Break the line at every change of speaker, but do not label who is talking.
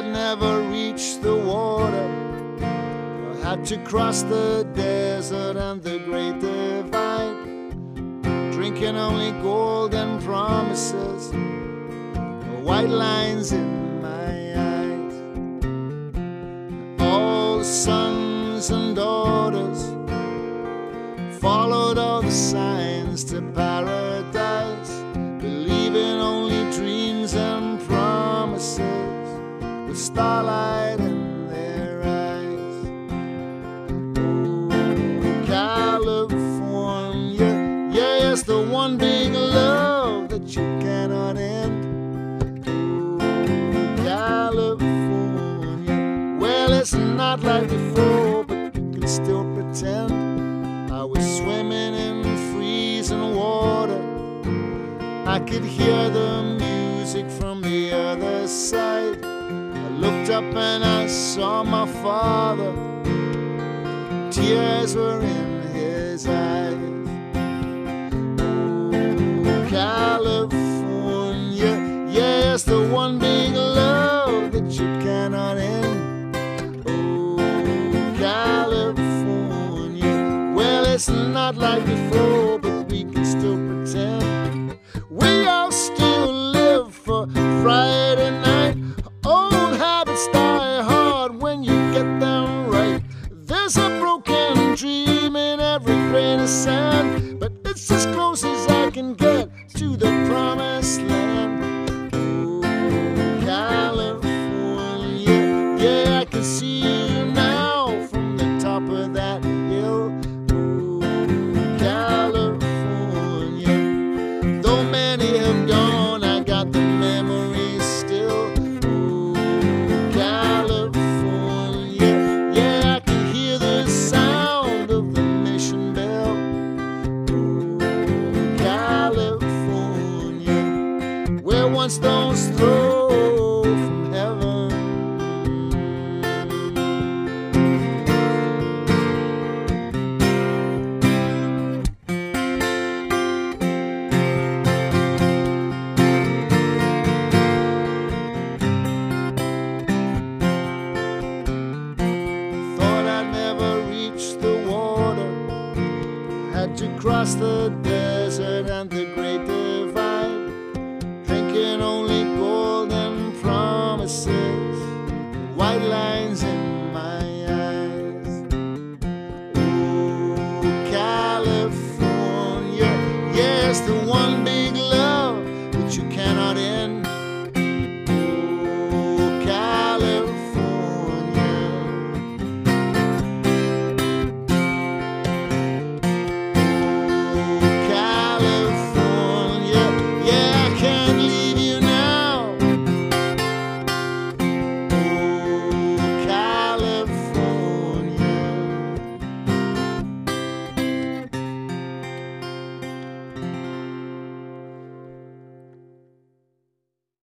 I'd never reach the water, I had to cross the desert and the great divide, drinking only golden promises, white lines in my eyes. All the sons and daughters followed all the signs to paradise, believing only dreams and promises with starlight in their eyes. Oh, California, yeah, it's the one big love that you cannot end. Oh, California, well, it's not like before, but you can still pretend. I was swimming in freezing water, I could hear the music from the other side. I looked up and I saw my father, tears were in his eyes. Oh, California, yes, the one big love that you cannot end. Oh, California, well, it's not like before, but we can still pretend. We all still live for Friday night. Old habits die hard when you get them right. There's a broken dream in every grain of sand, but it's as close as I can get to the promised land. Oh, California, yeah, I can see you now from the top of that hill. Oh, California, though many have gone, I got the memories still. Oh, California, yeah, I can hear the sound of the mission bell. Oh, California, where one stone's throw from heaven. To cross the desert and the great divide, drinking only golden promises, white lines in my eyes. Oh, California, yes, the one big